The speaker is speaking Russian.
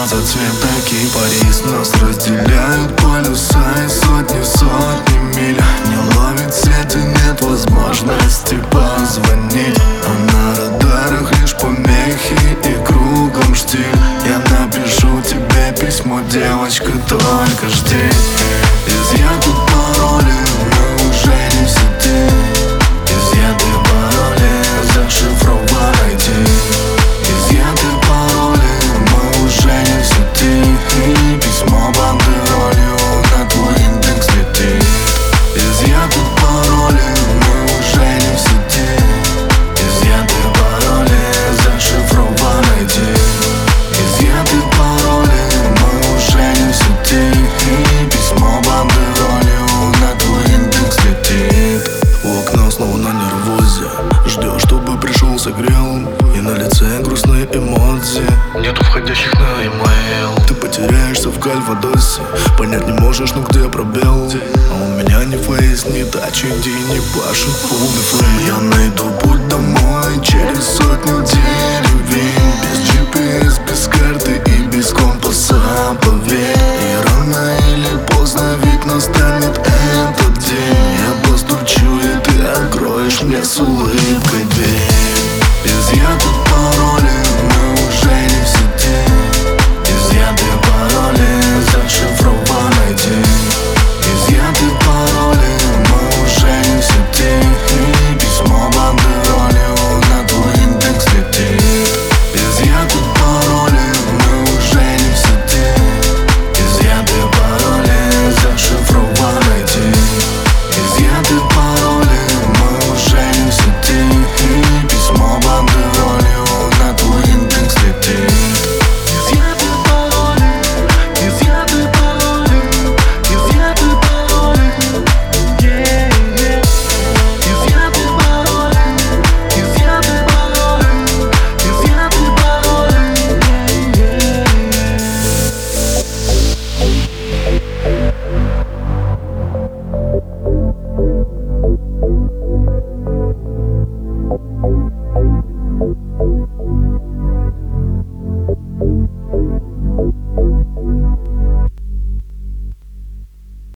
глаза цвета кипарис. Нас разделяют полюса и сотни миль. Не ловит сети, нет возможности позвонить, а на радарах лишь помехи и кругом штиль. Я напишу тебе письмо, девочка, только жди. Изъяты пароли, мы уже не в сети. Изъяты пароли, зашифрован ID. Изъяты пароли, мы уже не в сети. И письмо бандеролью на твой индекс летит. Изъяты пароли, мы уже не в сети. Изъяты пароли, зашифрован ID. Изъяты пароли, мы уже не в сети. И письмо бандеролью на твой индекс летит. У окна снова на нервозе, ждешь, чтобы пришел, согрел. И на лице грустные эмоции, нету входящих на имейл. Ты потеряешься в Кальвадосе, понять не можешь, ну где пробел. А у меня ни фейс, ни тачи, ни Паша, полный флейм. Я найду путь домой через сотню деревень. Без